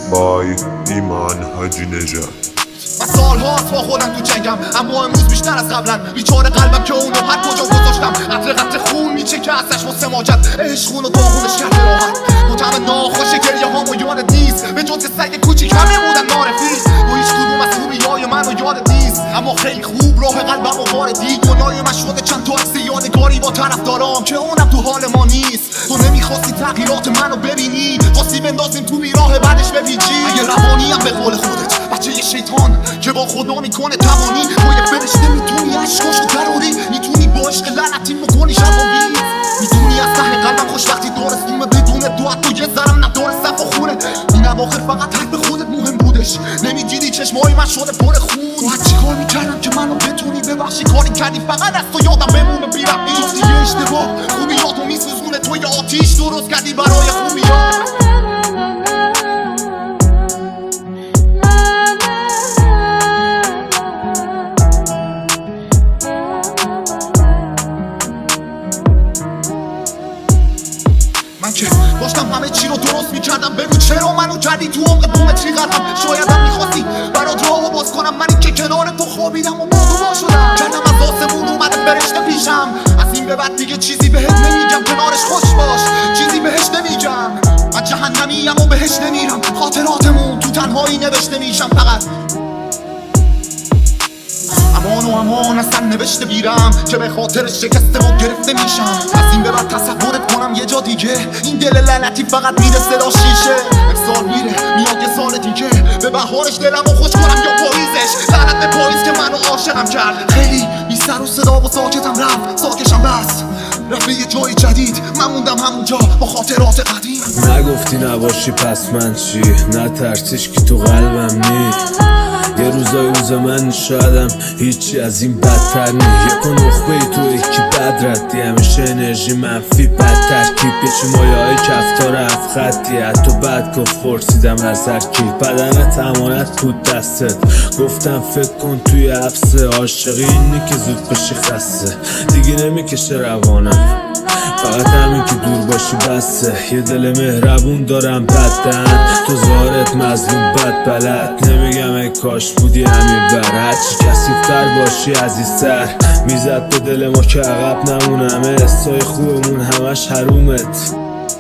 بای ایمان حاجی نژاد. من سالهاست با خودم تو جنگم، اما امروز بیشتر از قبلا بیچاره قلبم که اونو هر کجا گذاشتم قطره قطره خون میچکه ازش واسه ماجد. عشق خون و داغونش کرده راحت، مطمئن ناخوش گریه هامو یادت نیست، به جز سگ کوچیک همه بودن معرفیست. تو هیچ کدوم از خوبیای منو یادت نیست، اما خیلی خوب راه قلبم و واردی. گناه من شده چند تا عکس یادگاری با طرفدارام که اونم تو حال ما نیست. تو نمیخواستی تغییرات منو ببینی، خواستی بندازیم تو بیراه بعدش بپیچی. اگه روانیم به قول خودت بچه یه شیطان که با خدا میکنه توانی، با یه فرشته میتونی عشقاشو تروری، میتونی با عشق لعنتی میکنی شفاوی، میتونی از ته قلبم خوشبختی دارستیمه بدون دعا تو یه ذرم نداره صف و خونه. این اواخر فقط حق به خودت مهم بودش، نمیدیدی چشمای من شده پر خون. تو هر چی کار میکردم که منو بتونی ببخشی، کاری کردی فقط از تو یادم بمونه بیرم. میگفتی یه اشتباه خوبیاتو میسوزونه، تو یه آتیش درست کردی برای خوبیات. من که داشتم همه چی رو درست میکردم، بگو چرا منو کردی تو عمق بومتری قدم. شایدم میخواستی برات راهو باز کنم، منی که کنار تو خوابیدم و موضوع شدم، کردم از آسمون اومده فرشته پیشم. از این به بعد دیگه چیزی بهت نمیگم، کنارش خوش باش، چیزی بهش نمیگم. من جهنمیم و بهش نمیرم، خاطراتمون تو تنهایی نوشته میشم فقط. امان و امان اصلا نوشته بیرم که به خاطر شکسته و گرفته میشم. از این به بعد تصورت کنم یه جا دیگه، این دل لعنتی فقط میره صدا شیشه. سال میره میاد یه سال دیگه، به بهارش دلم رو خوش کنم یا پاییزش. لعنت به پاییز که منو عاشقم کرد، خیلی بی سر و صدا و ساکتم رفت، ساکشم بس رفت به یه جای جدید، من موندم همونجا با خاطرات قدیم. نگفتی نباشی پس من چی؟ نترسیش که تو قلبم نی. یه روزای روز من شایدم هیچی از این بدتر نی. یک نخبه تو یکی بد ردی، همیشه انرژی منفی بد ترکیب، پیچی مایه های کفتار هفت خطی. حتی بد گفت پرسیدم از هر کی، بدنت امانت بود دستت، گفتم فکر کن توی حبسه. عاشقی اینی که زود بشی خسته، دیگه نمیکشه روانم، فقط همین که دور باشی بسه. یه دل مهربون دارم بدن، تو ظاهرت مظلوم بد بلد. نمیگم ای کاش بودی همین بر، هرچی کثیف‌تر باشی عزیزتر میزد به دل ما که عقب نمونم. حسای خوبمون همش حرومت.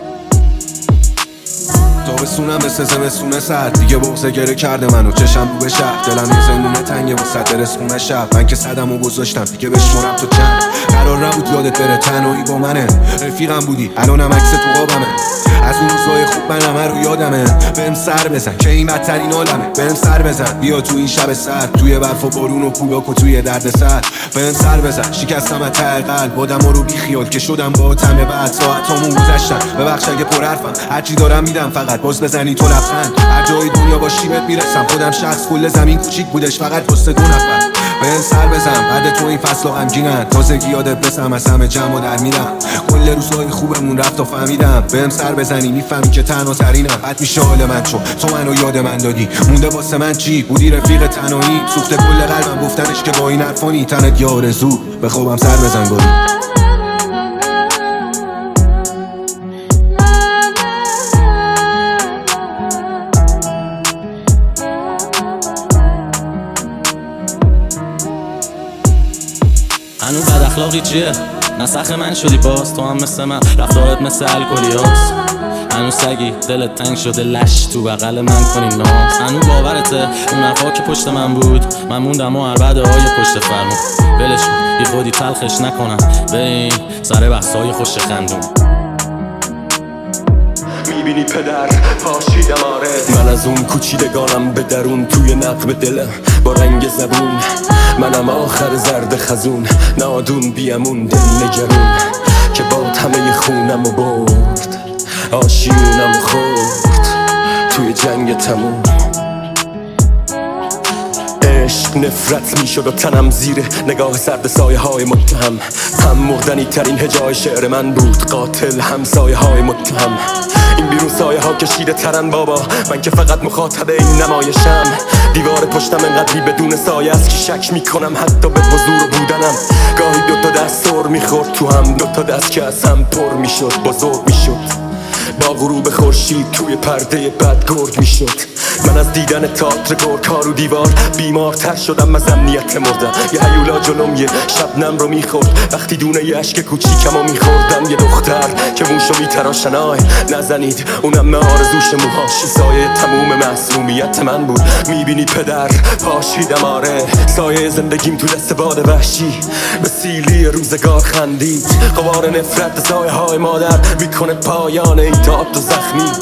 تابستونم مثل زمستونه سرد، دیگه بغضه گره کرده منو چشم رو به شهر. دلم یه زندونه تنگه وسط رسخونه شب، من که صدمو گذاشتم دیگه بشمرم تو چند. قرار نبود یادت بره تنهایی با منه، رفیقم بودی الانم عکس تو قابمه. از اون روزای خوب من همه رو یادمه، بهم سر بزن که این بدترین عالمه. بهم سر بزن بیا تو این شب سرد، توی برف و بارون و پولاک و توی درد سر. بهم سر بزن شکستم از ته قلب، آدما رو بی خیال که شدم با تمه. بعد ساعتامون گذشتن، ببخش اگه پر حرفم، هرچی دارم میدم فقط باز بزنی تو لبخند. هر جای دنیا باشی بهت میرسم، خودم شخص کل زمین کوچیک بودش فقط واسه دو نفر. بهم سر بزن بعد تو این فصلا غمگینن، تازگی یادت بسم از همه جمع در میرم. کل روزای خوبمون رفت و فهمیدم، بهم سر بزنی میفهمی که تنها ترینم. بد میشه حال من چون تو منو یاد من دادی، مونده واسه من چی؟ بودی رفیق تنهایی، سوخته کل قلبم گفتنش که با این حرفانی. تنت یا آرزو به خوابم سر بزن گاری. هنو بد اخلاقی چیه؟ نسخ من شدی باز، تو هم مثل من رفتارت مثل الکلیاس. هنو سگی دلت تنگ شده لش تو بغل من کنی ناز. هنو باورته اون حرفا که پشت من بود، من موندم و عربده های پشت فرمون. ولش بی خودی تلخش نکنم به این سر بحثای خوش خندون. میبینی پدر پاشیدم آره، من از اون کوچیدگانم به درون، توی نقب دلم با رنگ زبون. منم آخر زرد خزون، نادون بیامون دل نگرون، که باد همه خونم و برد، آشیونم خورد توی جنگ تموم. عشق نفرت میشد و تنم زیر نگاه سرد سایه های متهم. هم مردنی ترین هجای شعر من بود، قاتل همسایه های متهم. این بیرون سایه ها کشیده ترن بابا، من که فقط مخاطب این نمایشم. دیوار پشتم انقدری بدون سایه است که شک میکنم حتی به حضور بودنم. گاهی دوتا دست سر میخورد تو هم، دوتا دست که از هم پر میشد بزرگ میشد. با غروب خورشید توی پرده بد گرگ میشد. من از دیدن تئاتر گرگ‌ها رو دیوار بیمارتر شدم از امنیت مردم. یه هیولا جلوم یه شبنم رو میخورد وقتی دونه یه اشک کوچیکم رو میخوردم. یه دختر که موشو میتراشن آی نزنید اونم من آرزوش موهاش سایه تموم معصومیت من بود. میبینی پدر پاشیدم آره سایه زندگیم تو دست باد وحشی به سیلی روزگار خندید. غبار نفرت سایه های مادر میکنه پایان این تئاتر زخمی.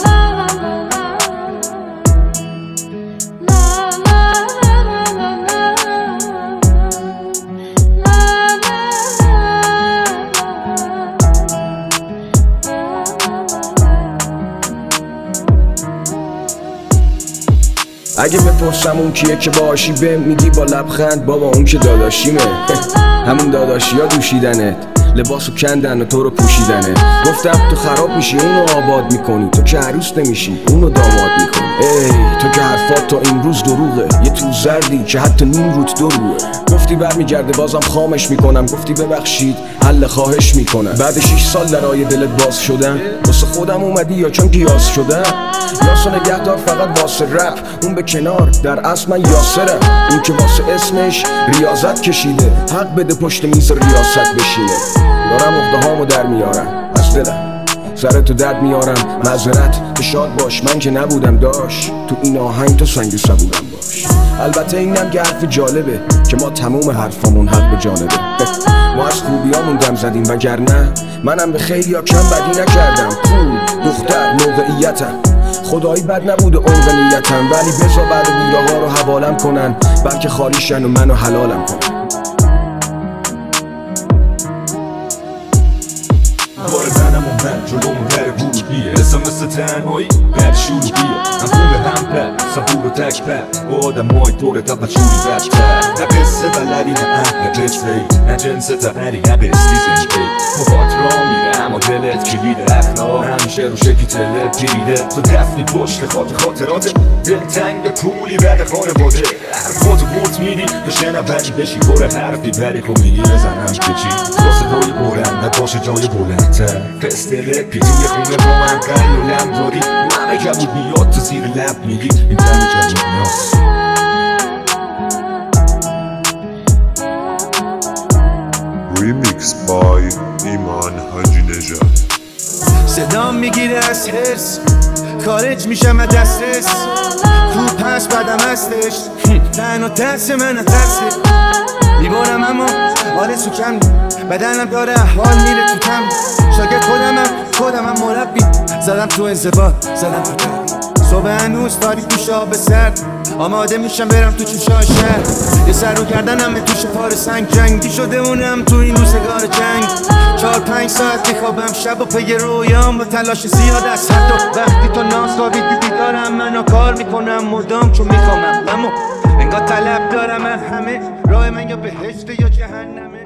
اگه بپرسم اون کیه که باشی بهم میگی با لبخند بابا اون که داداشیمه. همون داداشی ها دوشیدنت لباسو کندن و تو رو پوشیدنه. گفتم تو خراب میشی اونو آباد میکنی تو که عروس نمیشی اونو داماد میکنی. ای تو که حرفات تا امروز دروغه یه تو زردی که حتی نیم روت دروغه. گفتی برمیگرده بازم خامش میکنم گفتی ببخشید حل خواهش میکنم. بعد 6 سال درای دلت باز شدم واسه خودم اومدی یا چون گیاس شدم. یاسو نگهدار فقط واسه رپ اون به کنار در اصل من یاسرم. اون که واسه اسمش ریاضت کشیده حق بده پشت میز ریاست بشینه. دارم عقده هامو در میارم از دلم سرتو درد میارم معذرت تو شاد باش من که نبودم داش تو این آهنگ تو سنگ سبودم باش. البته اینم که حرف جالبه که ما تموم حرفامون حق به جانبه. ما از خوبیامون دم زدیم وگرنه منم به خیلی ها کم بدی نکردم. پول دختر موقعیتم خدایی بد نبود عمق نیتم ولی بزا بعد بیره ها رو حوالم کنن بلکه خالیشن و منو حلالم کنن. بار منم و من جلومون در ورودیه حسم مثل تنهایی بد شروعیه. هم خوبه هم بد صبور و تک بد با آدم های طور تا بچوری بدتر. نه قصه بلدی نه نه قصه ای نه جنس تقنری نه بستی زنگی مفات را میره اما دلت کلیده اخلاق همیشه رو شکی تلت جیده تو دفنی پشت خاطرات دلتنگ پولی بد خانه باده. حرفاتو برد میدی تو شنبنی بشی پر حرفی بری خب میگی بزنم که چی با صدای بلند باشه جای بلندتر. پستله پی توی خونه با من قلی و لم داری همه کبود میاد تو زیر لب میگی این دم جبود نیاز. Remix by ایمان حاجی نژاد. صدام میگیره از حرس خارج میشم از دسترس خوب هست بدم هستش تنها ترس من ترسه میبارم اما آرزو کم بدنم داره احوال میره تو کم شاگرد خودمم مربی زدم تو انضباط زدم تو تربی صبح هنوز تاریک میشه آب سرد آماده میشم برم تو چوشای شهر یه سر رو کردنم تو شفار سنگ جنگی شده اونم تو این روزگار جنگ 4-5 ساعت میخوابم شب و پی رویام با تلاش زیاد از حد و وقتی تو ناصابی بیدارم منو کار میکنم مدام چون میخوامم اما انگار طلب دارم همه راه من یا بهشت یا جهنمه.